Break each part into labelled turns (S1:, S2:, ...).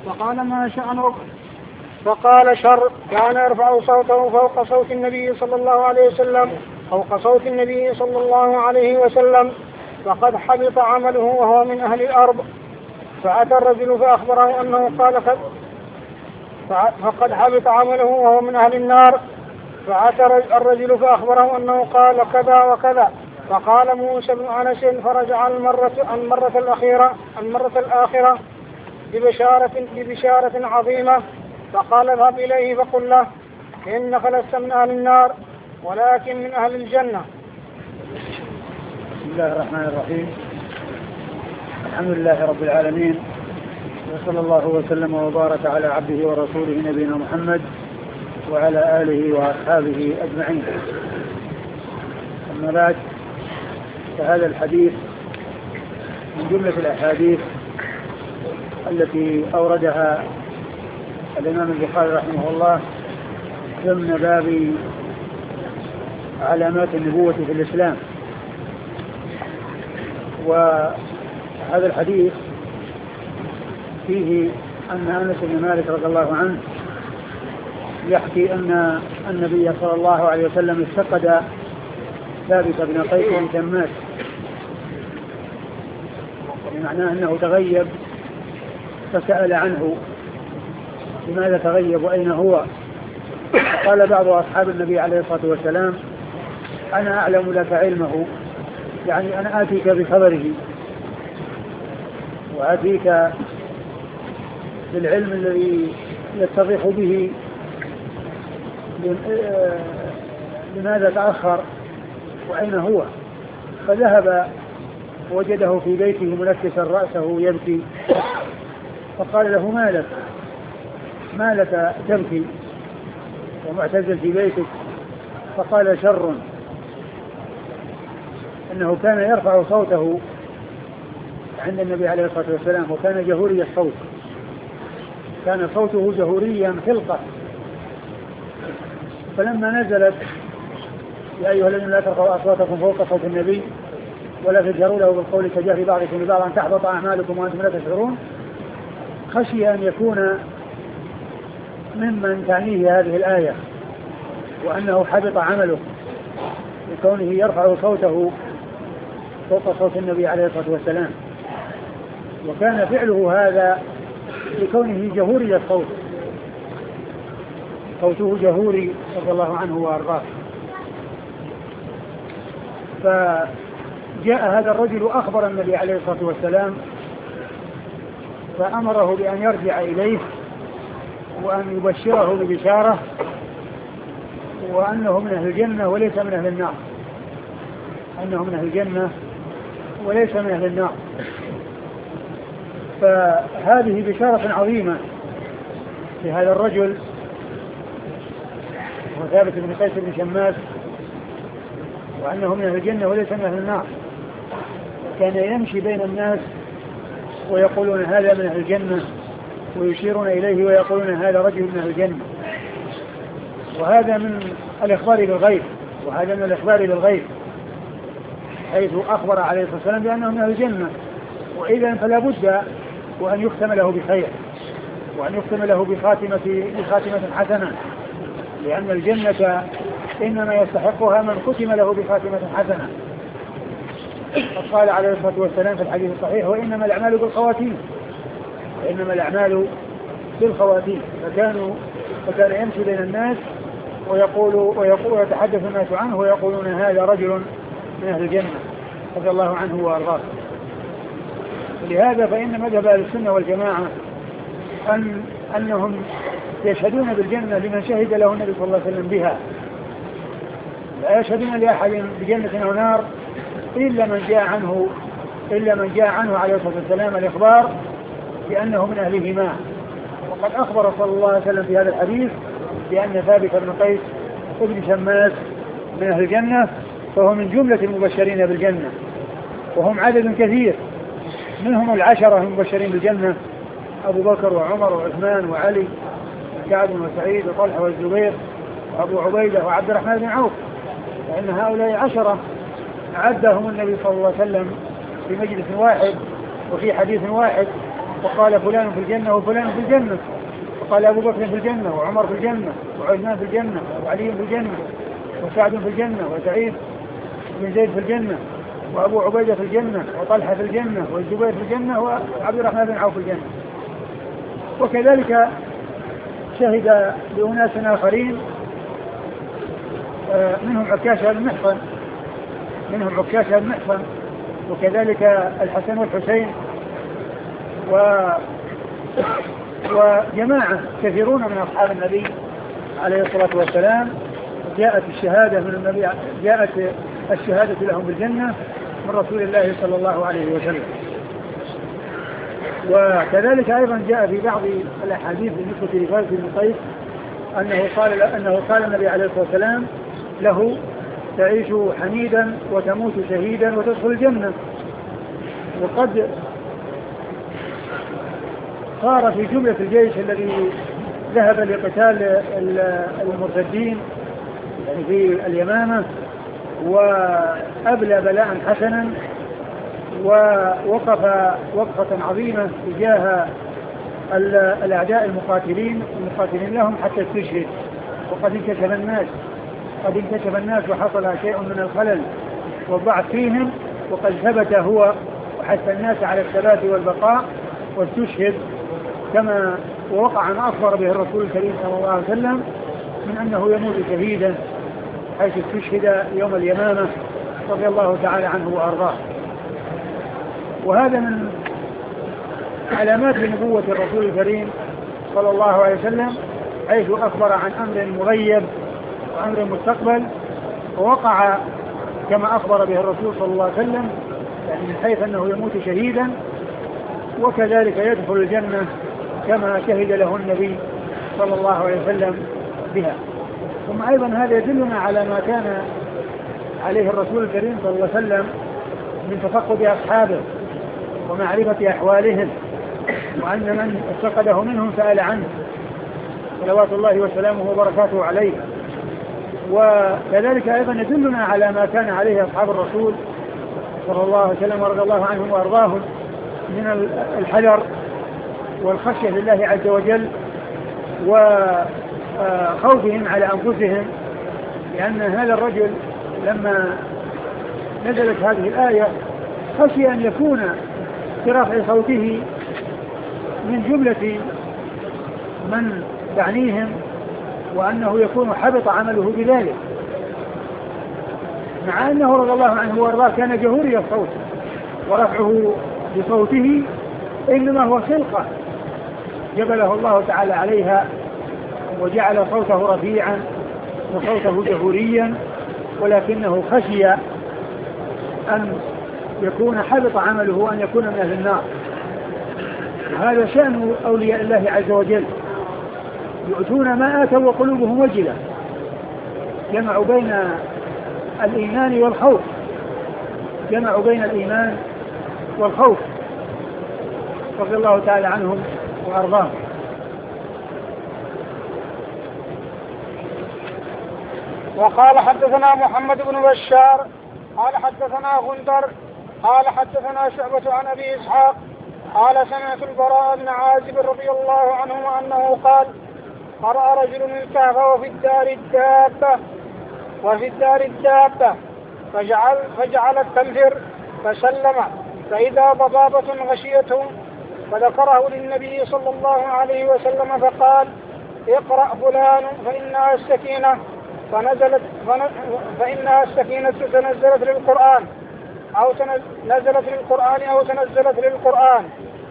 S1: فقال ما شأنك؟ فقال شر، كان يرفع صوته فوق صوت النبي صلى الله عليه وسلم فقد حبط عمله وهو من أهل الأرض. فأتى الرجل فأخبره أنه قال فقد حبط عمله وهو من أهل النار. فأتى الرجل فأخبره أنه قال كذا وكذا. فقال موسى بن أنس فرجع المرة الآخرة ببشارة عظيمة. فقال اذهب إليه فقل له إنك لست من أهل النار ولكن من أهل الجنة.
S2: بسم الله الرحمن الرحيم. الحمد لله رب العالمين، وصلى الله وسلم وبارك على عبده ورسوله نبينا محمد وعلى آله وأصحابه أجمعين. أما بعد، فهذا الحديث من جملة الأحاديث التي أوردها الإمام البخاري رحمه الله ضمن باب علامات النبوة في الإسلام. وهذا الحديث فيه أن أنس بن مالك رضي الله عنه يحكي أن النبي صلى الله عليه وسلم افتقد ثابت بن قيس بن شماس، بمعنى أنه تغيب، فسأل عنه لماذا تغيب وأين هو؟ قال بعض أصحاب النبي عليه الصلاة والسلام أنا أعلم لك علمه، يعني أنا آتيك بخبره وآتيك بالعلم الذي يتضح به لماذا تأخر وأين هو. فذهب وجده في بيته منكسا رأسه يبكي، فقال له ما لك تبكي ومعتزل في بيتك؟ فقال شر، أنه كان يرفع صوته عند النبي عليه الصلاة والسلام وكان جهوري الصوت، كان صوته جهوريا خلقة. فلما نزلت يا أيها الذين لا ترفعوا أصواتكم فوق صوت النبي ولا تجهروا له بالقول كجهر بعضكم لبعض أن تحبط أعمالكم وأنتم لا تشعرون، خشي أن يكون ممن تعنيه هذه الآية وأنه حبط عمله لكونه يرفع صوته فوق صوت النبي عليه الصلاة والسلام. وكان فعله هذا لكونه جهوري الصوت، صوته جهوري رضي الله عنه وأرضاه. فجاء هذا الرجل أخبر النبي عليه الصلاة والسلام فأمره بأن يرجع إليه وأن يبشره ببشارة وأنه من أهل الجنة وليس من أهل النار، أنه من أهل الجنة وليس من أهل النار. فهذه بشارة عظيمة لهذا الرجل وثابت بن قيس بن شماس، وأنه من أهل الجنة وليس من أهل النار. كان يمشي بين الناس ويقولون هذا من أهل الجنة ويشيرون إليه ويقولون هذا رجل من أهل الجنة. وهذا من الإخبار بالغيب، حيث أخبر عليه الصلاة والسلام بأنه من أهل الجنة، وإذا فلا بد وأن يختم له بخير وأن يختم له بخاتمة حسنة، لأن الجنة إنما يستحقها من ختم له بخاتمة حسنة. قال عليه الصلاة والسلام في الحديث الصحيح وإنما الأعمال بالخواتيم. فكان يمشي بين الناس ويتحدث الناس عنه ويقولون هذا رجل من أهل الجنة رضي الله عنه وأرضاه. لهذا فإن مذهب أهل السنة والجماعة أنهم يشهدون بالجنة لمن شهد له النبي صلى الله عليه وسلم بها، لا يشهدون لأحد بجنة أو نار إلا من جاء عنه عليه الصلاة والسلام الإخبار بأنه من أهلهما. وقد أخبر صلى الله عليه وسلم في هذا الحديث بأن ثابت بن قيس بن شماس من أهل الجنة، فهو من جملة المبشرين بالجنة، وهم عدد كثير، منهم 10 المبشرين بالجنة: أبو بكر وعمر وعثمان وعلي وسعد وسعيد وطلحة والزبير وأبو عبيدة وعبد الرحمن بن عوف. فإن هؤلاء 10 عدهم النبي صلى الله عليه وسلم في مجلس واحد وفي حديث واحد وقال فلان في الجنة وفلان في الجنة، وقال أبو بكر في الجنة وعمر في الجنة وعثمان في الجنة وعلي في الجنة وسعد في الجنة وسعيد بن زيد في الجنة وأبو عبيدة في الجنة وطلحة في الجنة والزبير في الجنة وعبد الرحمن بن عوف في الجنة. وكذلك شهد لأناس آخرين منهم عكاشة بن محصن وكذلك الحسن والحسين وجماعة كثيرون من أصحاب النبي عليه الصلاة والسلام جاءت الشهادة لهم بالجنة من رسول الله صلى الله عليه وسلم. وكذلك أيضا جاء في بعض الأحاديث بالنسبة لفارس بن قيس أنه قال النبي عليه الصلاة والسلام له تعيش حميدا وتموت شهيدا وتدخل الجنة. وقد صار في جملة الجيش الذي ذهب لقتال المرتدين يعني في اليمامة وأبلى بلاء حسنا ووقف وقفة عظيمة تجاه الأعداء المقاتلين لهم حتى استشهد. وقد انكشف الناس وحصل شيء من الخلل والضعف فيهم وقد ثبت هو وحث الناس على الثبات والبقاء واستشهد كما ووقع ما أخبر به الرسول الكريم صلى الله عليه وسلم من أنه يموت شهيدا حيث استشهد يوم اليمامة رضي الله تعالى عنه وأرضاه. وهذا من علامات نبوة الرسول الكريم صلى الله عليه وسلم حيث أخبر عن أمر مغيب وأمر مستقبل ووقع كما أخبر به الرسول صلى الله عليه وسلم يعني من حيث أنه يموت شهيدا وكذلك يدخل الجنة كما شهد له النبي صلى الله عليه وسلم بها. ثم أيضا هذا يدلنا على ما كان عليه الرسول الكريم صلى الله عليه وسلم من تفقد أصحابه ومعرفة أحوالهم وأن من افتقده منهم سأل عنه صلوات الله وسلامه وبركاته عليه. وكذلك أيضا يدلنا على ما كان عليه أصحاب الرسول صلى الله عليه وسلم ورضي الله عنهم وأرضاهم من الحذر والخشية لله عز وجل وخوفهم على أنفسهم لأن هذا الرجل لما نزلت هذه الآية خشي أن يكون برفع صوته من جملة من تعنيهم وأنه يكون حبط عمله بذلك مع أنه رضي الله عنه وارضاه كان جهوري الصوت ورفعه بصوته إنما هو خلقة جبله الله تعالى عليها وجعل صوته رفيعا وصوته جهوريا ولكنه خشي أن يكون حبط عمله وأن يكون من أهل النار. هذا شأن أولياء الله عز وجل يؤتون ما آتوا وقلوبهم وجلة جمعوا بين الإيمان والخوف رضي الله تعالى عنهم وأرضاهم.
S1: وقال حدثنا محمد بن بشار قال حدثنا غندر قال حدثنا شعبة عن أبي إسحاق قال سمعت البراء بن عازب رضي الله عنه أنه قال قرأ رجل الكهف وفي الدار الدابة فجعلت تنفر فسلم فإذا ضبابة غشيته فذكره للنبي صلى الله عليه وسلم فقال اقرأ فلان فإنها السكينة تنزلت للقرآن أو تنزلت للقرآن.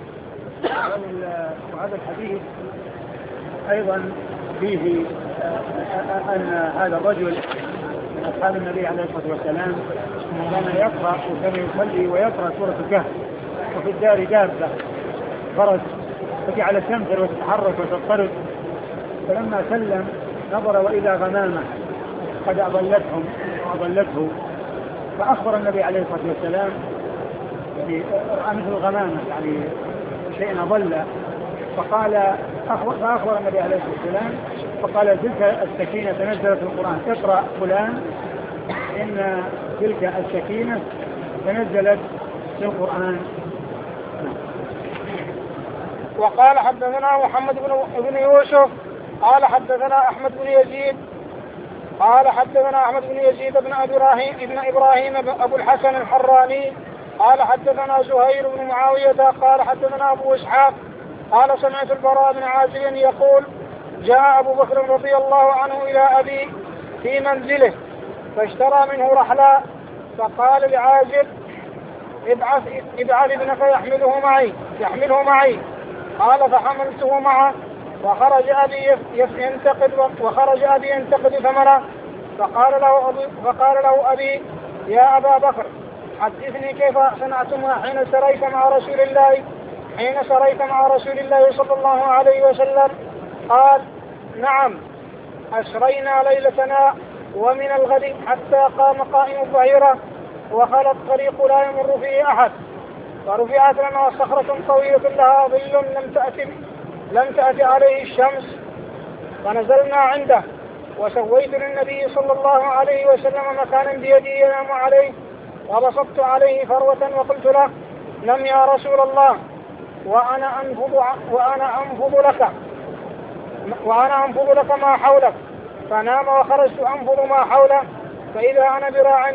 S2: وهذا الحديث أيضا فيه أن هذا الرجل من أصحاب النبي عليه الصلاة والسلام كان يقرأ وكان يصلي ويقرأ سورة الكهف وفي الدار دابة فرس فجعل تنفر وتتحرك وتضطرب فلما سلم نظر وإذا غمامة قد أضلته فأخبر النبي عليه الصلاة والسلام مثل الغمامة يعني شيء أضل فأخبر النبي عليه الصلاة والسلام فقال تلك السكينة تنزلت في القرآن اقرأ فلان إن تلك السكينة تنزلت في القرآن.
S1: وقال حدثنا محمد بن يوسف قال حدثنا أحمد بن يزيد قال حدثنا أحمد بن يزيد بن إبراهيم أبو الحسن الحراني قال حدثنا زهير بن معاوية قال حدثنا أبو إسحاق قال سمعت البراء بن عازب يقول جاء أبو بكر رضي الله عنه إلى أبي في منزله فاشترى منه رحلا فقال لعازب ابعث ابنك يحمله معي قال فحملته معه وخرج أبي ينتقد ثمره فقال له أبي يا أبا بكر حدثني كيف صنعتما حين سريت مع رسول الله صلى الله عليه وسلم. قال نعم أسرينا ليلتنا ومن الغد حتى قام قائم الظهيرة وخلى الطريق لا يمر فيه أحد فرفعت لنا صخرة طويلة لها ظل لم تأتي عليه الشمس فنزلنا عنده وسويت للنبي صلى الله عليه وسلم مكانا بيدي ينام عليه وبسطت عليه فروة وقلت له نم يا رسول الله وأنا أنفض لك ما حولك فنام وخرجت أنفض ما حوله فإذا أنا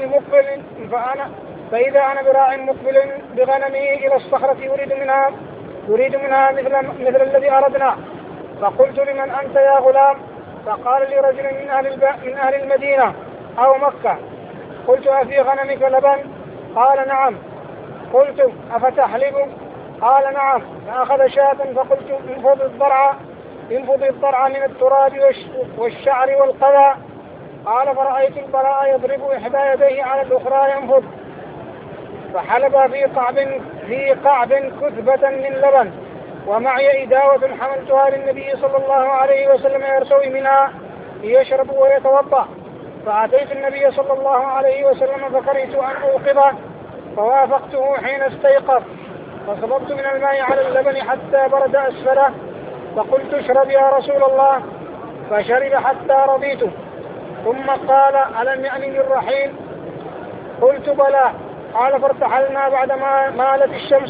S1: براع مقبل بغنمه إلى الصخرة يريد منها مثل الذي أردنا فقلت لمن أنت يا غلام فقال لي رجل من أهل المدينة أو مكة. قلت أفي غنمك لبن؟ قال نعم. قلت أفتحلب؟ قال نعم. فأخذ شاة فقلت انفض الضرع من التراب والشعر والقذى. قال فرأيت البراء يضرب إحدى يديه على الأخرى ينفض فحلب في قعب كثبة من لبن ومعي إداوة حملتها للنبي صلى الله عليه وسلم يرتوي منها ليشرب ويتوضأ فأتيت النبي صلى الله عليه وسلم فكرهت أن أوقظه فوافقته حين استيقظ فصببت من الماء على اللبن حتى برد أسفله فقلت اشرب يا رسول الله فشرب حتى رضيته ثم قال ألم يأنني الرحيل؟ قلت بلى. قال فارتحلنا بعدما مالت الشمس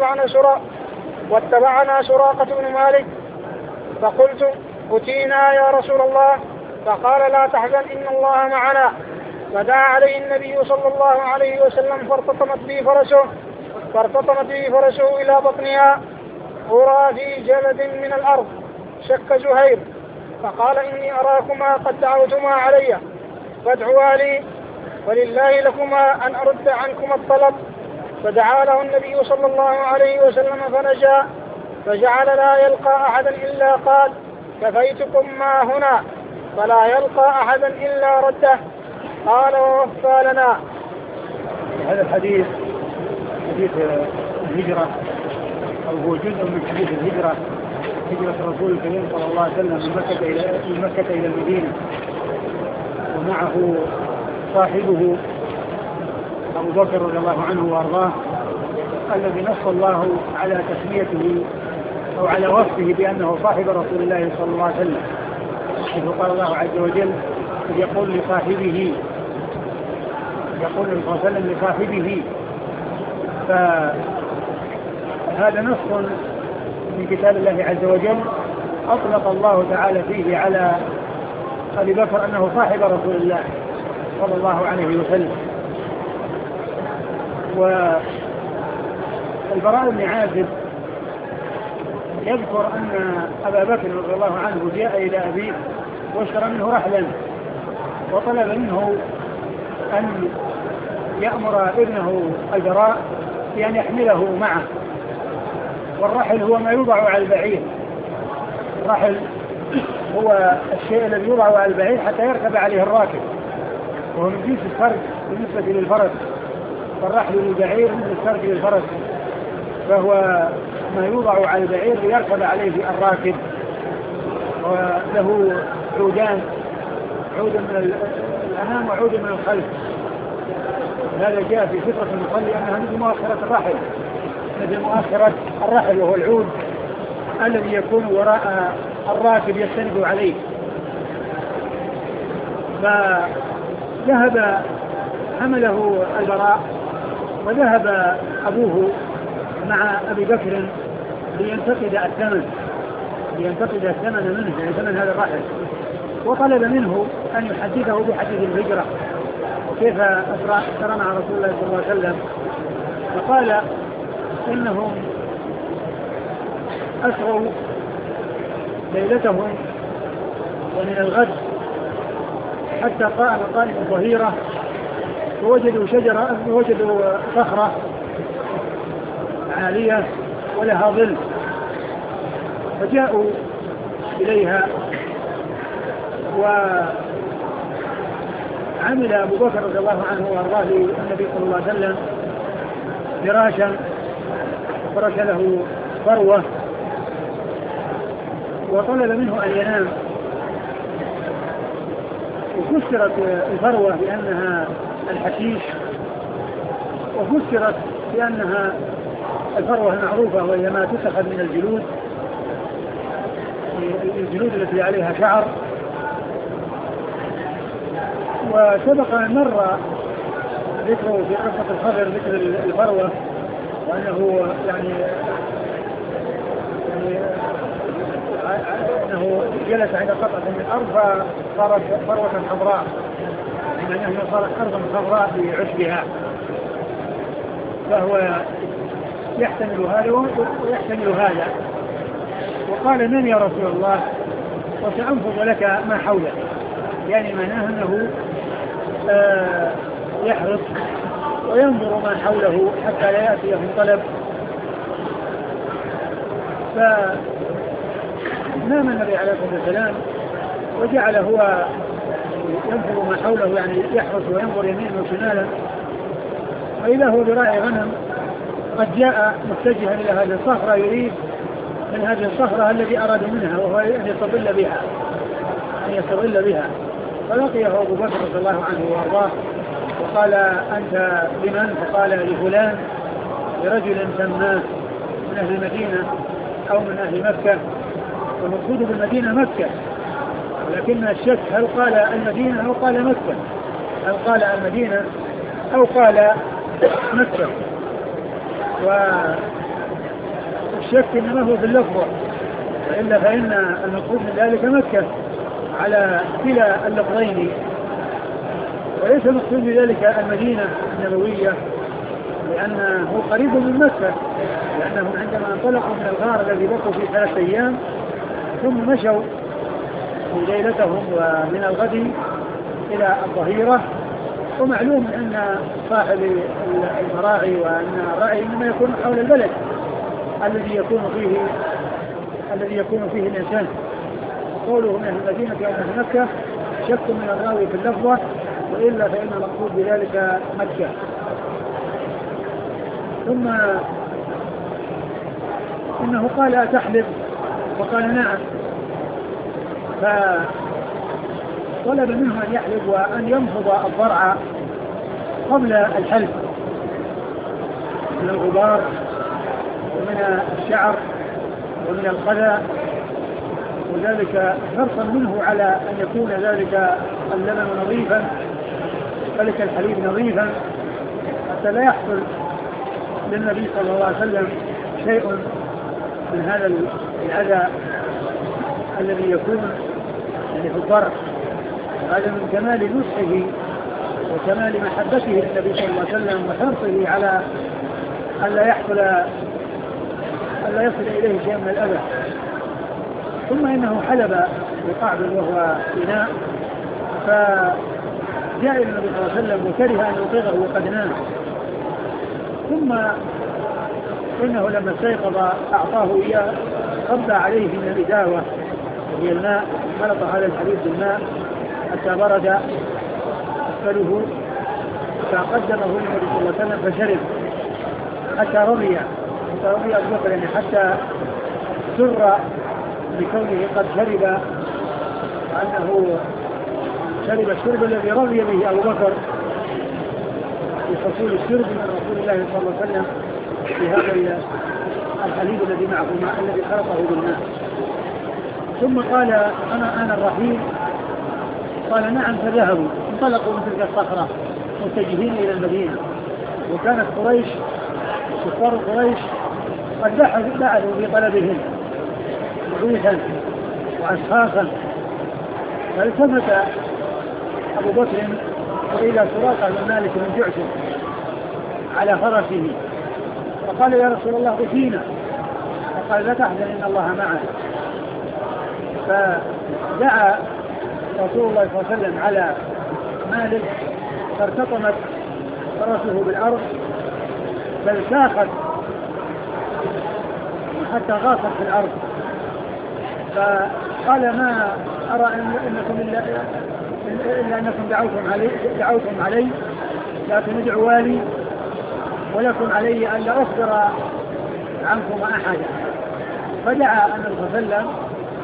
S1: واتبعنا سراقة بن مالك فقلت أتينا يا رسول الله فقال لا تحزن إن الله معنا فدعا عليه النبي صلى الله عليه وسلم فارتطمت به فرسه إلى بطنها أرى في جلد من الأرض شك زهير فقال إني أراكما قد دعوتما علي فادعوا لي ولله لكما أن أرد عنكما الطلب فدعا له النبي صلى الله عليه وسلم فنجا فجعل لا يلقى أحدا إلا قال كفيتكم ما هنا فلا يلقى أحدا إلا رده. قال ووفى لنا.
S2: هذا الحديث حديث الهجرة أو هو جزء من حديث الهجرة هجرة الرسول الكريم صلى الله عليه وسلم من مكة إلى المدينة ومعه صاحبه أبو بكر رضي الله عنه وأرضاه الذي نص الله على تسميته أو على وصفه بأنه صاحب رسول الله صلى الله عليه وسلم حيث قال الله عز وجل يقول لصاحبه صلى الله عليه وسلم لصاحبه فهذا نص من كتاب الله عز وجل أطلق الله تعالى فيه على أبي بكر أنه صاحب رسول الله صلى الله عليه وسلم. والبراء بن عازب يذكر أن أبا بكر رضي الله عنه جاء إلى أبيه واشترى منه رحلا وطلب منه أن يأمر ابنه البراء بأن يحمله معه والرحل هو ما يوضع على البعير. الرحل هو الشيء الذي يوضع على البعير حتى يركب عليه الراكب وهو من جنس الفرد بالنسبة للفرس فالرحل للبعير من الفرد للفرس فهو ما يوضع على البعير ليركب عليه الراكب وله عودان عود من الأمام وعود من الخلف. هذا جاء في فطرة المصلي أنها مثل مؤخرة الرحل وهو العود الذي يكون وراء الراكب يستند عليه. فذهب حمله البراء وذهب أبوه مع أبي بكر لينتقد الثمن منه، يعني ثمن هذا الرحل، وطلب منه أن يحدثه بحديث الهجرة وكيف أسرى مع رسول الله صلى الله عليه وسلم. فقال إنهم أسروا ليلتهم ومن الغد حتى قام قائم الظهيرة فوجدوا صخرة عالية ولها ظل، فجاءوا إليها، وعمل أبو بكر رضي الله عنه وأرضاه للنبي صلى الله عليه وسلم فراشا، فرش له فروة، وطلب منه أن ينام. وفسرت الفروة بأنها الحشيش، وفسرت بأنها الفروة المعروفة وهي ما تتخذ من الجلود التي عليها شعر. وسبق أن مر ذكره في قصة الخضر ذكر الفروة، وأنه يعني أنه جلس عند قطعة من الأرض فصارت فروة خضراء، يعني أنها صارت أرضا خضراء بعشبها، فهو يحتمل هذا ويحتمل هذا. وقال من يا رسول الله وسأنفض لك ما حوله، يعني معناه أنه يحرص وينظر ما حوله حتى لا يأتيه طلب. فنام النبي عليه الصلاة والسلام وجعل هو ينظر ما حوله، يعني يحرص وينظر يمينا وشمالا، وإذا هو براعي غنم قد جاء متجها إلى هذه الصخرة، يريد من هذه الصخرة الذي أراد منها وهو أن يستظل بها. فلقيه أبو بكر رضي الله عنه وأرضاه وقال أنت لمن؟ فقال لفلان، لرجل سماه من أهل المدينة أو من أهل مكة، والمقصود بالمدينة مكة، ولكن الشك هل قال المدينة أو قال مكة، هل قال المدينة أو قال مكة. والشك إنما هو في اللفظة، وإلا فإن المقصود من ذلك مكة على كلا اللفظين، وليس المقصود بذلك المدينة النبوية، لأنه قريب من مكة، لأنهم عندما انطلقوا من الغار الذي بقوا فيه 3 أيام ثم مشوا في ليلتهم ومن الغد إلى الظهيرة. ومعلوم أن صاحب المراعي وأن الرعي إنما يكون حول البلد الذي يكون فيه الإنسان. قوله من أهل المدينة أو من مكة شك من الراوي في اللفظة، وإلا فإن المقصود بذلك مكة. ثم إنه قال أتحلب؟ وقال نعم. فطلب منه أن يحلب وأن ينفض الضرع قبل الحلب من الغبار ومن الشعر ومن القذى، وذلك حرصا منه على أن يكون ذلك اللبن نظيفا، ذلك الحليب نظيفا، حتى لا يحصل للنبي صلى الله عليه وسلم شيء من هذا الأذى الذي يكون يعني في الضرع. هذا من كمال نصحه وكمال محبته للنبي صلى الله عليه وسلم وحرصه على ألا يصل إليه شيء من الأذى. ثم إنه حلب بقعب وهو إناء، فجاء إلى النبي صلى الله عليه وسلم وكره أن يطيغه وقد نام. ثم إنه لما استيقظ أعطاه إياه، صب عليه من الإداوة وهي الماء، خلط هذا الحليب بالماء حتى برد أسفله، فقدمه النبي صلى الله عليه وسلم فشرب حتى رضي أبو بكر، يعني حتى سر بكونه قد شرب، أنه شرب الشرب الذي رضي به أبو بكر بحصول الشرب من رسول الله صلى الله عليه وسلم في هذا الحليب الذي معه الماء الذي خلطه بالماء. ثم قال أنا الرحيل؟ قال نعم. فذهبوا انطلقوا من تلك الصخرة متجهين إلى المدينة. وكانت قريش كفار قريش وقد بعثوا في طلبهم بعوثا وأشخاصا. فالتفت أبو بكر إلى سراقة بن مالك بن جعشم على فرسه فقال يا رسول الله أتينا، فقال لا تحزن إن الله معنا. فدعا رسول الله صلى الله عليه وسلم على مالك فارتطمت فرسه بالأرض بل ساخت حتى غاصت في الأرض. فقال ما أرى إنكم إلا أنكم دعوتم علي لكن ادعوا لي ولكم علي أن لا أخبر عنكم أحدا. فدعا النبي صلى الله عليه وسلم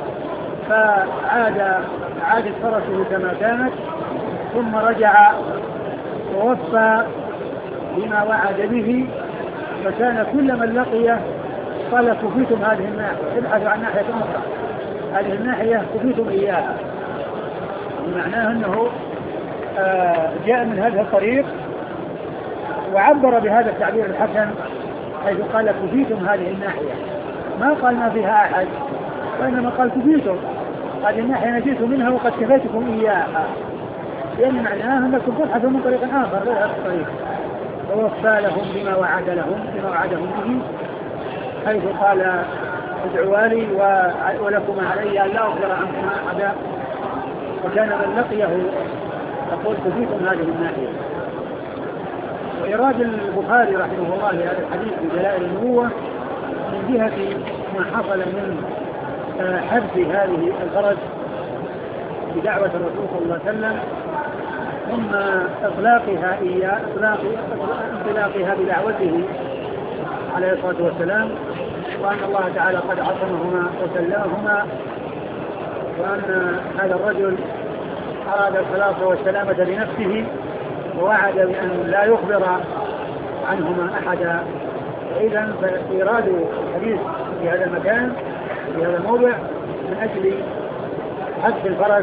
S2: فعادت فرسه كما كانت ثم رجع ووفى بما وعد به. فكان كل من لقيه قال كفيتم هذه الناحية، ابحثوا عن ناحية أخرى، هذه الناحية كفيتم إياها. معناه أنه جاء من هذا الطريق وعبر بهذا التعبير الحسن حيث قال كفيتم هذه الناحية، ما قال ما فيها أحد وإنما قال كفيتم هذه الناحية نجيت منها وقد كفيتكم إياها، لأن معناه أنكم تبحثوا من طريق آخر غير هذا الطريق. ووفى لهم بما وعدهم به حيث قال ادعوا لي ولكم علي أن لا أخبر عنكم أحدا. وكان من لقيه يقول كفيتم هذه الناحية. وإراد البخاري رحمه الله لهذا الحديث بدلائل النبوة من جهة ما حصل من حبس هذه الفرج بدعوة الرسول صلى الله عليه وسلم ثم انطلاقها بدعوته عليه الصلاة والسلام، وأن الله تعالى قد عصمهما وسلمهما، وأن هذا الرجل أراد الخلاص والسلامة لنفسه ووعد بأن لا يخبر عنهما أحدا. إذن فإيراد الحديث في هذا المكان في هذا الموضع من أجل حبس الفرس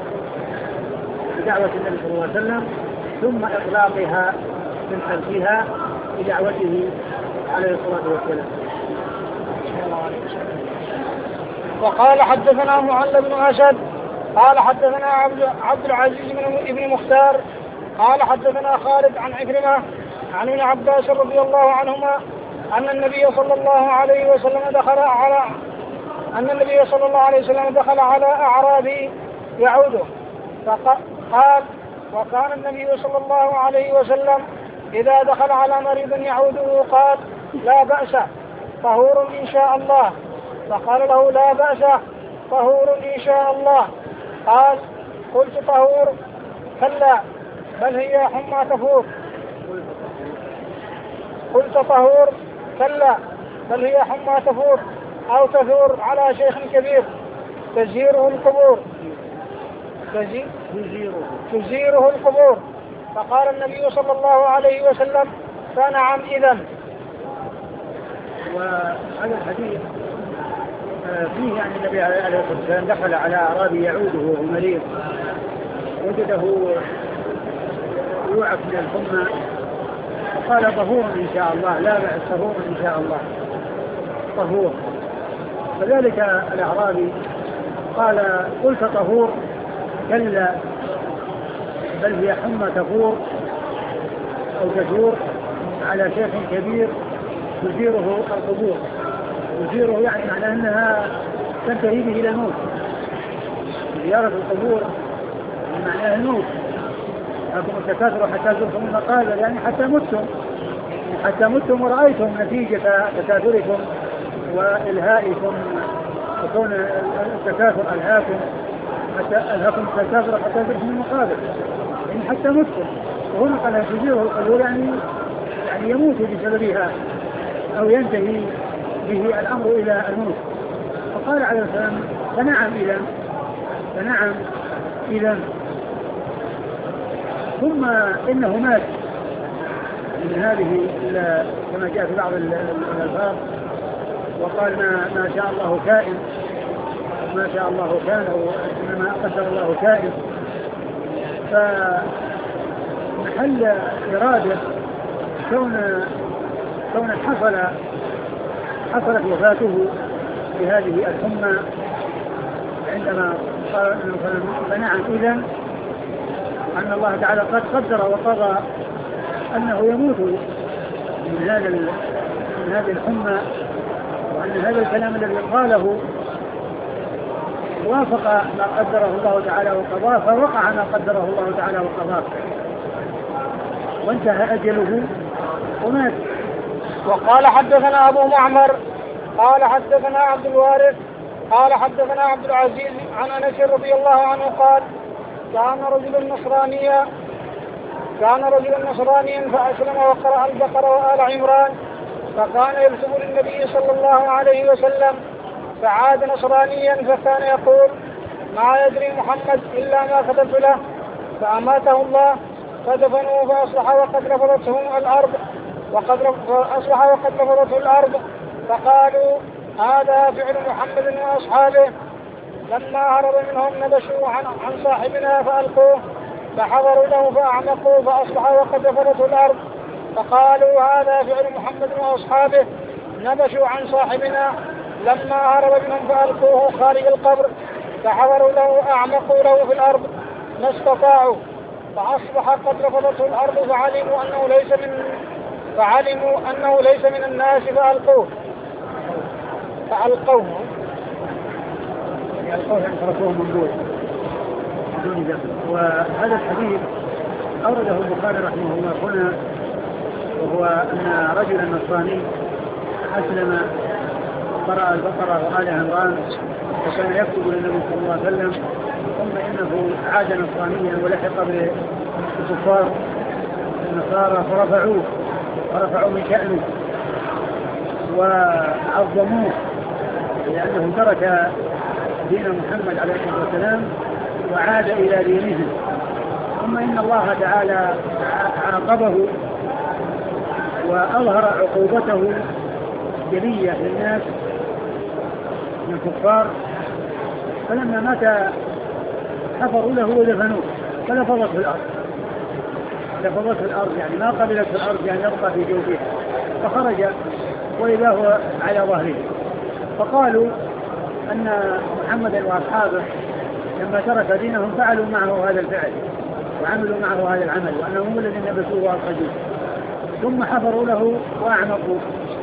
S2: بدعوة النبي صلى الله عليه وسلم ثم إطلاقها من حبسها بدعوته عليه الصلاة والسلام.
S1: وقال حدثنا معل بن أسد قال حدثنا عبد العزيز بن مختار قال حدثنا خالد عن عكرمة عن ابن عباس رضي الله عنهما أن النبي صلى الله عليه وسلم دخل على أعرابي يعوده فقال وكان النبي صلى الله عليه وسلم إذا دخل على مريض يعوده قال لا بأس طهور إن شاء الله. فقال له لا بأس طهور إن شاء الله. قال قلت طهور كلا بل هي حمى تفور. قلت طهور كلا بل هي حمى تفور أو تثور على شيخ كبير تزيره القبور تزيره القبور. فقال النبي صلى الله عليه وسلم فنعم إذن.
S2: وهذا الحديث فيه يعني النبي عليه الصلاة والسلام دخل على أعرابي يعوده وهو مريض وجده يوعك من الحمى فقال طهور إن شاء الله لا بأس طهور إن شاء الله طهور. فذلك الأعرابي قال قلت طهور كلا بل هي حمى تفور أو تثور على شيخ كبير تزيره القبور. تزيره يعني معناه أنها تنتهي به إلى الموت. زيارة القبور معناها الموت. لكم التكاثر حتى زرتم المقابر يعني حتى متم ورأيتم نتيجة تكاثركم وإلهائكم وكون التكاثر ألهاكم حتى ألهاكم التكاثر حتى زرتم المقابر يعني حتى متم. وهنا قال تزيره القبور يعني يموت بسببها أو ينتهي به الأمر إلى الموت. فقال عليه السلام فنعم إذا ثم إنه مات من هذه كما جاء في بعض الألفاظ وقال ما شاء الله كائن ما شاء الله كان وإنما قدر الله كائن. فمحل إرادة كون حصلت وفاته بهذه الحمى عندما قال فنعم إذن أن الله تعالى قد قدر وقضى أنه يموت من هذه الحمى، وأن هذا الكلام الذي قاله وافق ما قدره الله تعالى وقضاه، فوقع ما قدره الله تعالى وقضاه، وانتهى أجله ومات.
S1: وقال حدثنا أبو معمر قال حدثنا عبد الوارث قال حدثنا عبد العزيز عن أنس رضي الله عنه قال كان رجل نصرانيا فأسلم وقرأ البقرة وآل عمران، فكان يكتب للنبي صلى الله عليه وسلم، فعاد نصرانيا فكان يقول ما يدري محمد إلا ما كتبت له، فأماته الله فدفنوه فأصبح وقد رفضته الأرض فقالوا هذا فعل محمد وأصحابه. لما هرب منهم نبشوا عن صاحبنا فألقوه، فحضروا له فأعمقوا فأصبح وقد رفضته الأرض، فقالوا هذا فعل محمد وأصحابه. نبشوا عن صاحبنا لما هرب منهم فألقوه خارج القبر، فحضروا له أعمقوا له في الأرض ما استطاعوا، فأصبح قد رفضته الأرض فعلموا أنه ليس من الناس فألقوه
S2: يعني تركوه منبوذ. وهذا الحديث أورده البخاري رحمه الله هنا، وهو أن رجلا نصراني أسلم قرأ البقرة وآل عمران وكان يكتب للنبي صلى الله عليه وسلم، ثم إنه عاد نصرانيا ولحق بالكفار النصارى فرفعوا من شأنه وعظموه لأنه ترك دين محمد عليه الصلاة والسلام وعاد إلى دينهم. ثم إن الله تعالى عاقبه وأظهر عقوبته جلية للناس من الكفار، فلما مات حفروا له ودفنوه فلفظت في الأرض يعني ما قبلت في الأرض يعني يبقى في جوفها، فخرج وإذا هو على ظهره. فقالوا أن محمد وأصحابه لما ترك دينهم فعلوا معه هذا الفعل وعملوا معه هذا العمل، وأنهم هم الذين نبسوه وأخرجوه. ثم حفروا له وأعمقوا،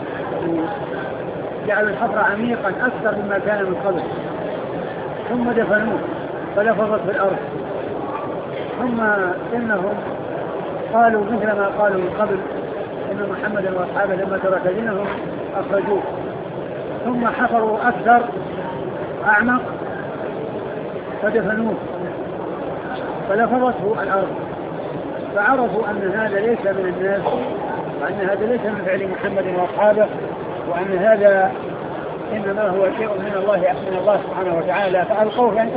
S2: جعلوا الحفر عميقا أكثر مما كان من قبل، ثم دفنوه فلفظت في الأرض. ثم إنهم قالوا مثل ما قالوا من قبل إن محمد وأصحابه لما ترك دينهم أخرجوه، ثم حفروا أكثر أعمق فدفنوه فلفظته الأرض، فعرفوا أن هذا ليس من الناس، وأن هذا ليس من فعل محمد وأصحابه، وأن هذا إنما هو شيء من الله سبحانه وتعالى، فألقوه يعني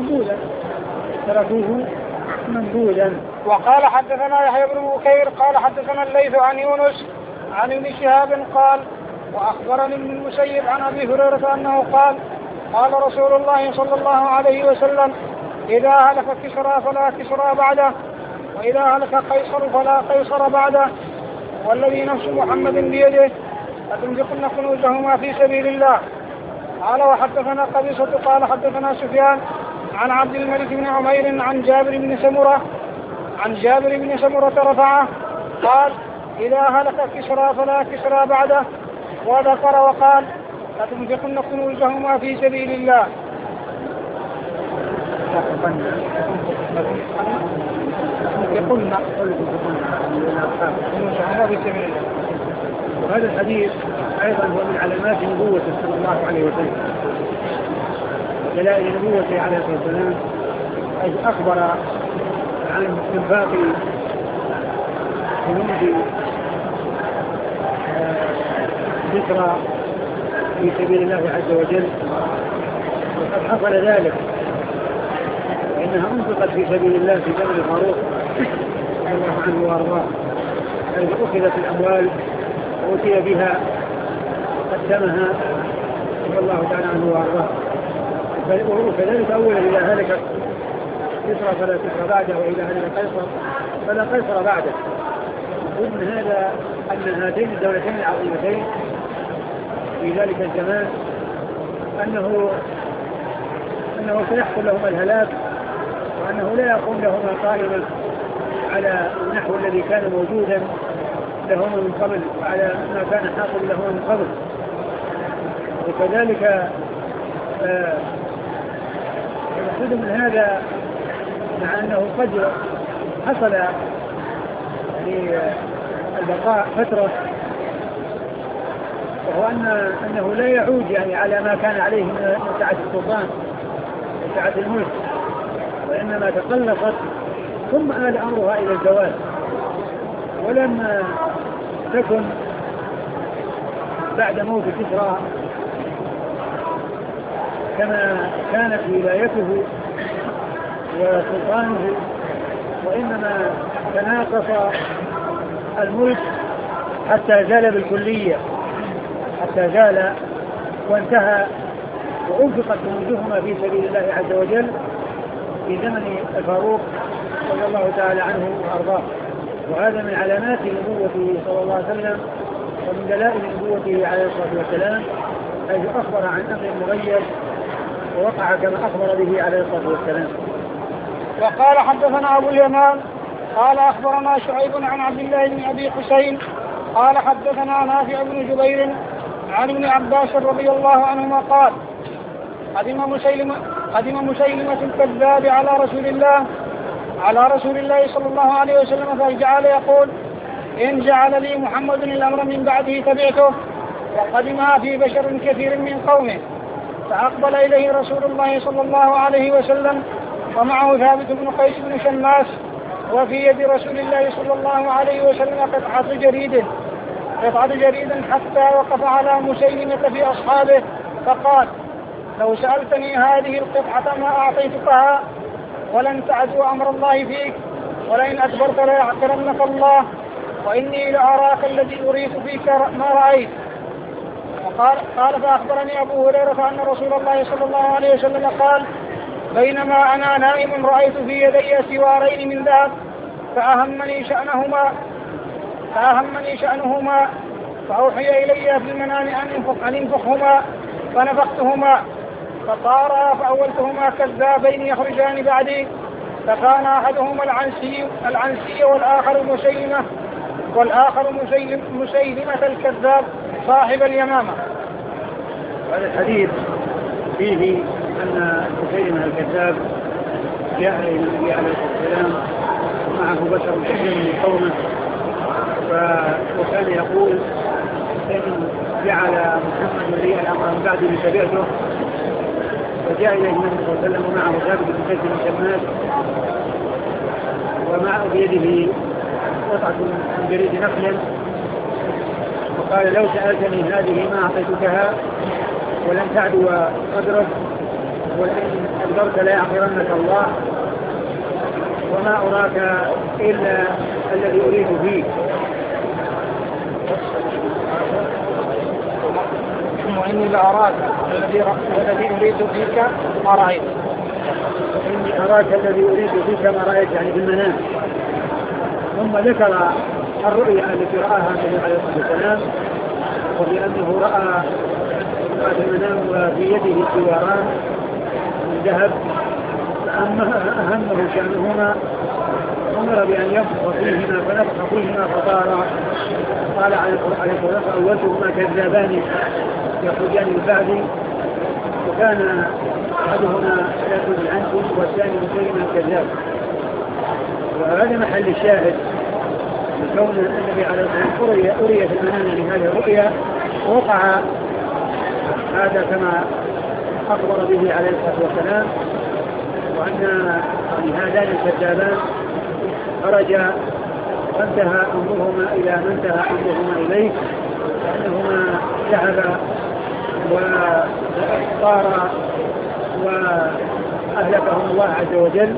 S2: تركوه منبوذا.
S1: وقال حدثنا يحيى بن بكير قال حدثنا الليث عن يونس عن ابن شهاب قال وأخبرني ابن المسيب عن أبي هريرة أنه قال قال رسول الله صلى الله عليه وسلم إذا هلك كسرى فلا كسرى بعده، وإذا هلك قيصر فلا قيصر بعده، والذي نفس محمد بيده لتنفقن كنوزهما في سبيل الله. قال وحدثنا قبيصة قال حدثنا سفيان عن عبد الملك بن عمير عن جابر بن سمرة رفعه قال إذا هلك كسرى فلا كسرى بعده، وذكر وقال لتنفقن كنوزهما في سبيل الله.
S2: وهذا الحديث أيضا هو من علامات نبوته صلى الله عليه وسلم، دلائل نبوته عليه الصلاة والسلام، حيث أخبر عن انفاق كنوز ذكرى في سبيل الله عز وجل، وقد حصل ذلك وإنها أنفقت في سبيل الله في جبل فاروق رضي الله عنه وأرضاه، حيث أخذت الأموال وأتي بها قدمها رضي الله تعالى عنه وأرضاه. وكذلك أولا إذا هلك كسرى فلا كسرى بعده، وإذا هلك قيصر فلا قيصر بعده. ومن هذا أن هاتين الدولتين العظيمتين في ذلك الزمان أنه سيحصل لهم الهلاك، وأنه لا يقوم لهم قائمة على النحو الذي كان موجودا لهم من قبل، على ما كان حاصل لهم من قبل. وكذلك المقصود من هذا، مع أنه قد حصل يعني البقاء فترة، وهو أنه لا يعود يعني على ما كان عليه من سعة السلطان وسعة الملك، وإنما تقلصت ثم آل أمرها إلى الزوال. ولم تكن بعد موت كسرى كما كانت ولايته وسلطانه، وإنما تناقص الملك حتى زال بالكلية، حتى زال وانتهى وأنفقت كنوزهما في سبيل الله عز وجل في زمن الفاروق رضي الله تعالى عنه وأرضاه. وهذا من علامات نبوته صلى الله عليه وسلم ومن دلائل نبوته عليه الصلاة والسلام، حيث أخبر عن أمر مغير ووقع كما أخبر به عليه الصلاة والسلام.
S1: وقال حدثنا أبو اليمان قال أخبرنا شعيب عن عبد الله بن أبي حسين قال حدثنا نافع بن جبير عن ابن عباس رضي الله عنهما قال قدم مسيلمة الكذاب على رسول الله صلى الله عليه وسلم، فجعل يقول: إن جعل لي محمد الأمر من بعده تبعته. وقدمها في بشر كثير من قومه، فأقبل إليه رسول الله صلى الله عليه وسلم ومعه ثابت بن قيس بن شماس، وفي يد رسول الله صلى الله عليه وسلم قطعة جريد حتى وقف على مسيلمة في أصحابه فقال: لو سألتني هذه القطعة ما أعطيتكها، ولن تعدو أمر الله فيك، ولئن أدبرت ليعترنك الله، وإني لأراك الذي أريد فيك ما رأيت. قال فأخبرني أبو هريرة أن رسول الله صلى الله عليه وسلم قال: بينما أنا نائم رأيت في يدي سوارين من ذهب فأهمني شأنهما فأوحي إلي في المنام أن انفخهما فنفختهما، فطارا فأولتهما كذابين يخرجان بعدي، فكان أحدهما العنسي والآخر مسيلمة الكذاب صاحب اليمامة.
S2: هذا الحديث فيه أن مسيلمة الكذاب جاء إلى النبي عليه الصلاة والسلام ومعه بشر كثير من قومه، وكان يقول: إن جعل محمد لي الأمر من بعده تبعته. فجاء إليه النبي صلى الله عليه وسلم ومعه ثابت بن قيس بن شماس، ومعه بيده قطعة من جريد نخل، وقال: لو سألتني هذه ما أعطيتكها، ولن تعدو قدرك، ولئن أدبرت لا يعقرنك الله، وما أراك إلا الذي أريد فيك.
S1: وإني لأراك الذي أريد فيك ما رأيت.
S2: إني أراك الذي أريد فيك ما رأيت، يعني في المنام. ثم ذكر الرؤيا التي رآها النبي عليه الصلاة والسلام، وبأنه رأى في المنام وفي يده سواران من ذهب، أهمه شأنهما، أمر بأن ينفخ فيهما فنفخ فيهما فطارا. قال عليه الصلاة والسلام: أولتهما كذابان يخرجان من بعدي، وكان أحدهما ثابت العنسي والثاني مسيلمة الكذاب. وهذا محل الشاهد لكون النبي عليه الصلاة والسلام أري في المنام لهذه الرؤيا، وقع هذا كما أخبر به عليه الصلاة والسلام، وأن هذان الكذابان خرجا وانتهى أمرهما إلى ما انتهى أمرهما إليه، لأنهما ذهبا وطارا وأهلكهم الله عز وجل.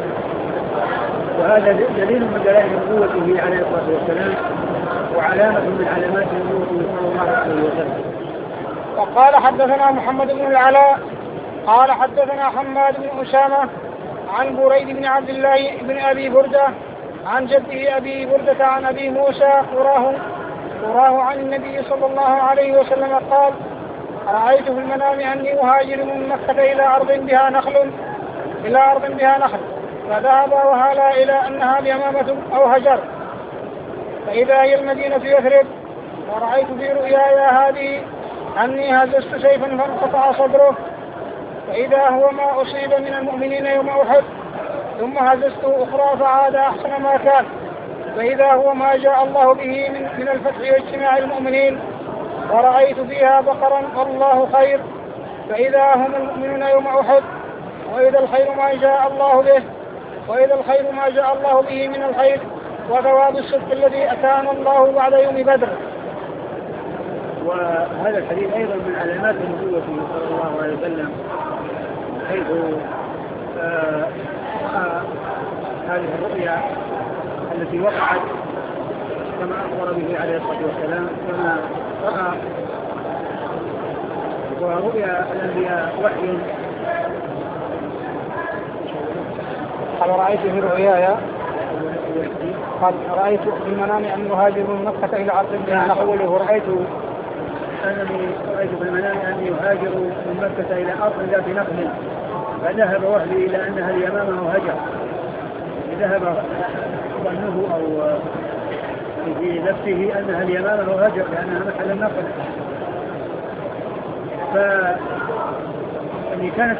S2: وهذا دليل من دلائل نبوته عليه الصلاة والسلام، وعلامة من علامات نبوته صلى الله عليه وسلم.
S1: وقال حدثنا محمد بن العلاء قال حدثنا حماد بن أسامة عن بريد بن عبد الله بن أبي بردة عن جده أبي بردة عن أبي موسى قراه عن النبي صلى الله عليه وسلم قال: رأيت في المنام أني أهاجر من مكة إلى أرض بها نخل فذهب وهالا إلى أنها اليمامة أو هجر فإذا هي المدينة يثرب. ورأيت في رؤياي هذه أني هززت سيفا فانقطع صدره فإذا هو ما أصيب من المؤمنين يوم أحد ثم هززته أخرى فعاد أحسن ما كان فإذا هو ما جاء الله به من الفتح واجتماع المؤمنين. ورأيت فيها بقرا والله خير فإذا هم المؤمنون يوم أحد وإذا الخير ما جاء الله به من الخير وثواب الصدق الذي أتانا الله بعد يوم بدر.
S2: وهذا الحديث أيضا من علامات النبوة صلى الله عليه وسلم حيث هذه الرؤيا التي وقعت كما أخبر به عليه الصلاة والسلام كما رأى. ورؤيا الأنبياء وحي.
S1: قال رأيت في رؤياي قد رأيت في المنام أن أهاجر من مكة إلى أرض بها نخل.
S2: رأيت في المنام أن يهاجر من مكة إلى أرض ذات نخل فذهب وحي إلى أنها اليمامة أو هجر. ذهب ظنه أو في نفسه أنها اليمامة أو هجر لأنها محل النخل. كانت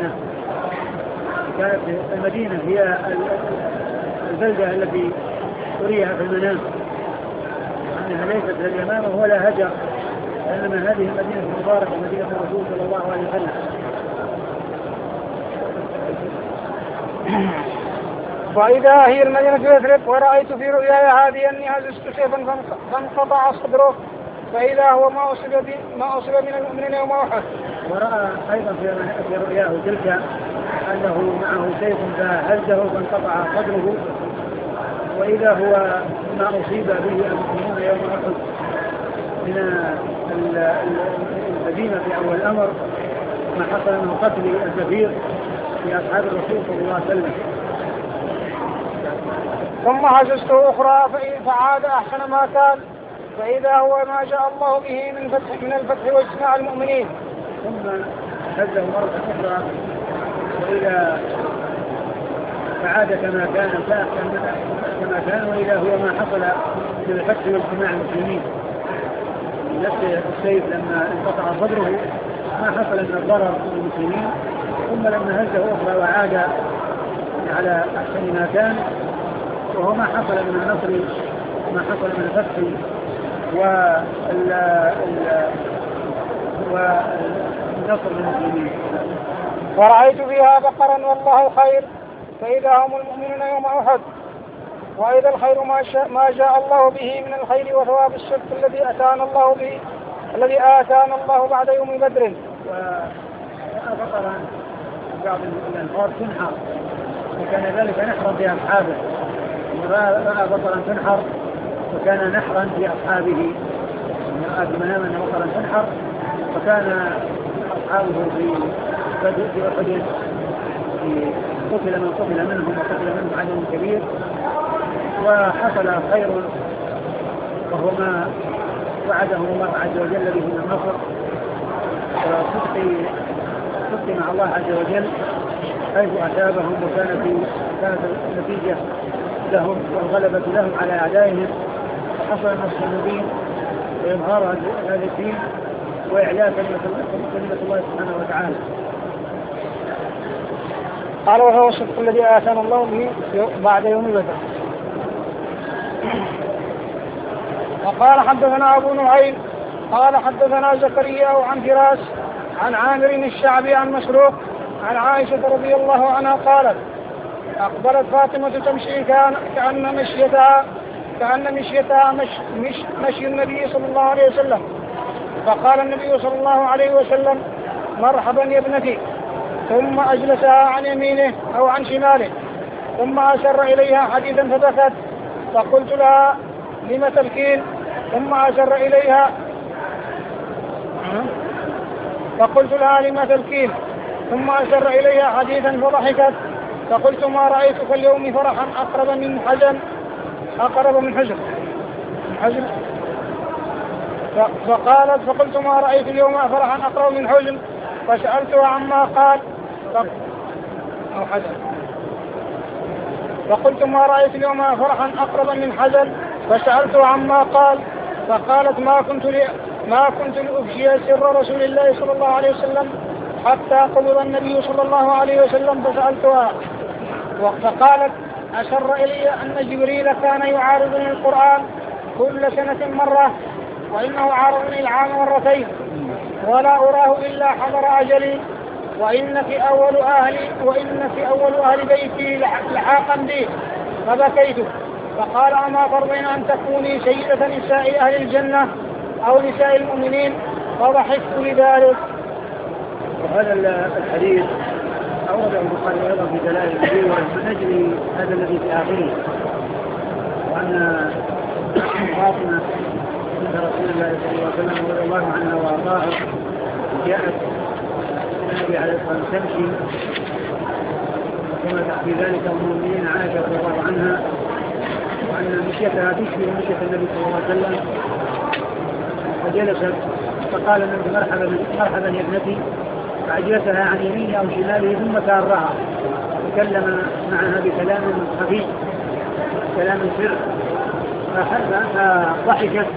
S2: المدينة هي البلدة التي أريها في المنام أنها ليست اليمامة ولا هجر إنما هذه المدينة المباركة مدينة الرسول صلى الله عليه وسلم.
S1: وإذا هي المدينة يثرب. ورأيت في رؤياي هذه أني هززت سيفا فانقطع صدره فإذا هو ما أصيب من المؤمنين يوم أحد.
S2: ورأى أيضا في رؤياه تلك أنه معه سيف فهزه فانقطع صدره وإذا هو ما أصيب به المؤمنون يوم أحد من المدينة في أول الأمر ما حصل من قتل الكثير في أصحاب الرسول صلى الله عليه وسلم.
S1: ثم هززته أخرى فعاد أحسن ما كان فإذا هو ما جاء الله به من الفتح واجتماع المؤمنين.
S2: ثم هزه مرة أخرى وإذا فعاد كما كان وإذا هو ما حصل من الفتح واجتماع المسلمين. نفس السيف لما انقطع صدره ما حصل من الضرر للمسلمين ثم لما هزه أخرى وعاد على أحسن ما كان وهو ما حصل من النصر ما حصل من الفتح والنصر للمسلمين.
S1: ورأيت فيها بقرا والله خير فإذا هم المؤمنون يوم أحد وإذا الخير ما جاء الله به من الخير وثواب الصدق الذي آتانا الله بعد يوم بدر.
S2: وبقرا بعض الأنفار تنحر وكان ذلك نحرا في أصحابه. رأى بقرا تنحر وكان نحرا في أصحابه. رأى في منام أن بقرا تنحر وكان أصحابه في أحد قتل من قتل منهم وقتل منهم عدد كبير وحصل خير وهو ما وعدهم الله عز وجل به من النصر وصدق مع الله عز وجل حيث أتابهم كانت النتيجة لهم والغلبة لهم على أعدائهم وحصل النصر المبين وإظهار هذا الدين وإعلاء كلمة الله سبحانه وتعالى.
S1: قال وهو الصدق الذي آتانا الله به بعد يوم بدر. وقال حدثنا أبو نعيم قال حدثنا زكريا عن فراس عن عامر الشعبي عن مسروق عن عائشة رضي الله عنها قالت أقبلت فاطمة تمشي كأن مشيتها مشي النبي صلى الله عليه وسلم فقال النبي صلى الله عليه وسلم مرحبا يا ابنتي ثم أجلسها عن يمينه أو عن شماله ثم أشر إليها حديثا فبكت فقلت لها لم تبكين ثم أشر إليها ثم أشر إليها حديثا فضحكت فقلت ما رأيتك اليوم فرحا أقرب من حزن فقلت ما رأيت اليوم فرحا أقرب من حزن فسألته عما قال فقلت ما رأيت اليوم فرحا أقرب من حزن فسألته عما قال فقالت ما كنت لأفشي سر رسول الله صلى الله عليه وسلم حتى قبض النبي صلى الله عليه وسلم فسألتها فقالت أشر إلي أن جبريل كان يعارضني القرآن كل سنة مرة وإنه عارضني العام مرتين ولا أراه إلا حضر أجلي وإنك أول أهل بيتي لحاقا بي فبكيت فقال أما ترضين أن تكوني سيدة نساء أهل الجنة أو نساء المؤمنين فضحكت لذلك.
S2: وهذا الحديث أورده البخاري أيضا في دلائل النبوة من أجل هذا الذي في آخره وأن فاطمة بنت رسول الله صلى الله عليه وسلم رضي الله عنها وأرضاها جاءت النبي عليه الصلاة والسلام تمشي كما تحكي ذلك أم المؤمنين عائشة رضي الله عنها وأن مشيتها تشبه مشية النبي صلى الله عليه وسلم فجلست فقال النبي مرحبا يا ابنتي فأجلسها عن يمينه أو شماله ثم سارها تكلم معها بكلام خفيف كلام سر فضحكت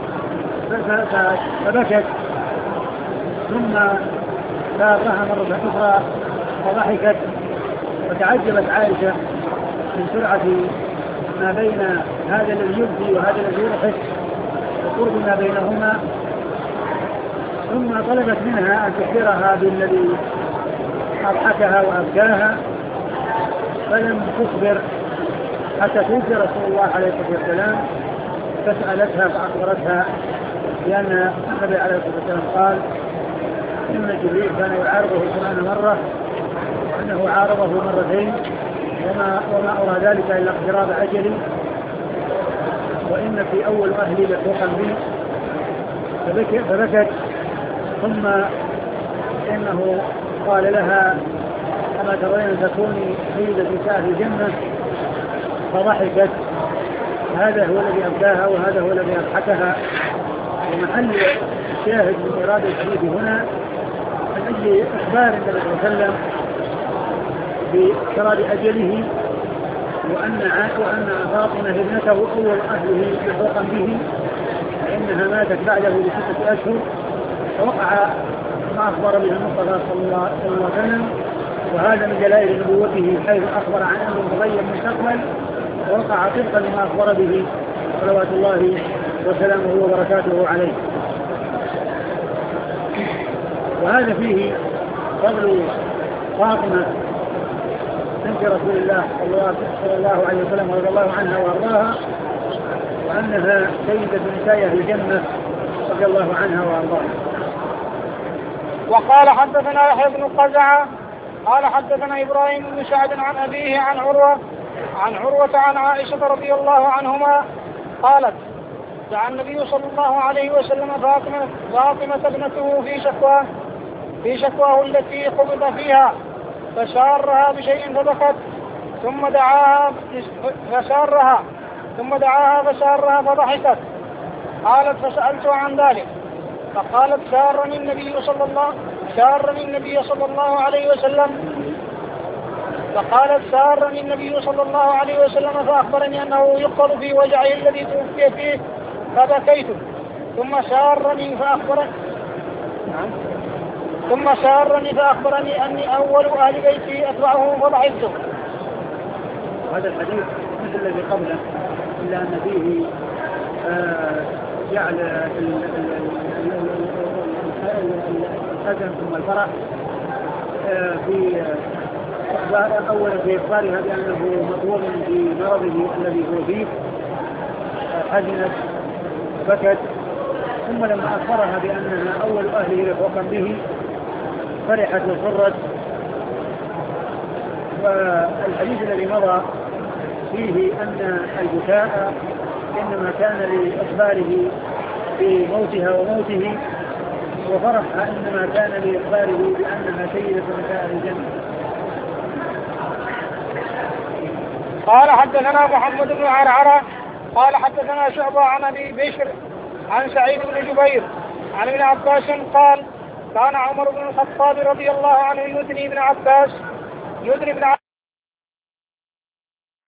S2: فبكت ثم سارها مرة أخرى فضحكت وتعجبت عائشة من سرعة ما بين هذا الذي يبدي وهذا الذي يضحك وقرب ما بينهما ثم طلبت منها أن تخبرها بالذي أضحكها وأبكاها فلم تخبر حتى توفي رسول الله عليه الصلاة والسلام فسألتها فأخبرتها لأن النبي عليه الصلاة والسلام قال إن جبريل كان يعارضه القرآن مرة وأنه عارضه مرتين وما أرى ذلك إلا اقتراب أجلي وإن في أول أهلي لحوقا بي فبكت ثم إنه قال لها أما ترين أن تكوني سيدة نساء في الجنة فضحكت هذا هو الذي أبداها وهذا هو الذي أضحكها ومحل الشاهد من إرادة الحديث هنا من أجل إخبار النبي صلى الله عليه وسلم باقتراب أجله وأن فاطمة ابنته أول أهله لحوقا به فإنها ماتت بعده ب6 أشهر فوقع ما أخبر به المصطفى صلى الله عليه وسلم وهذا من دلائل نبوته حيث أخبر عن أمر مغير مستقبل ووقع طبقا لما أخبر به صلوات الله وسلامه وبركاته عليه. وهذا فيه فضل فاطمة بنت رسول الله صلى الله عليه وسلم رضي الله عنها وارضاها وانها سيدة نساء الجنة رضي الله عنها وارضاها.
S1: وقال حدثنا يحيى بن قزعة قال حدثنا إبراهيم بن سعد عن أبيه عن عروة عن عائشة رضي الله عنهما قالت دعا النبي صلى الله عليه وسلم فاطمة ابنته في شكواه التي قبض فيها فسارها بشيء فبكت ثم دعاها فسارها فضحكت قالت فسألت عن ذلك فقالت سارني النبي صلى الله عليه وسلم فأخبرني أنه يقتل في وجعه الذي توفي فيه فبكيت ثم سارني فأخبرني أني أول أهل بيتي أتبعه فضحكت.
S2: هذا الحديث مثل الذي قبله إلا أن فيه جعل الحزن ثم الفرح في أولا في إخبارها بأنه مطلوب في مرضه الذي هو فيه حزنت بكت ثم لما أخبرها بأنها أول أهله لحوقا به فرحت وسرت. والحديث الذي مضى فيه أن البكاء إنما كان لإخباره بموتها وموته وفرحها إنما كان لإخباره بأنها سيدة نساء الجنة.
S1: قال حدثنا محمد بن عرعرة قال حدثنا شعبة عن أبي بشر عن سعيد بن جبير عن ابن عباس قال كان عمر بن الخطاب رضي الله عنه يدني ابن عباس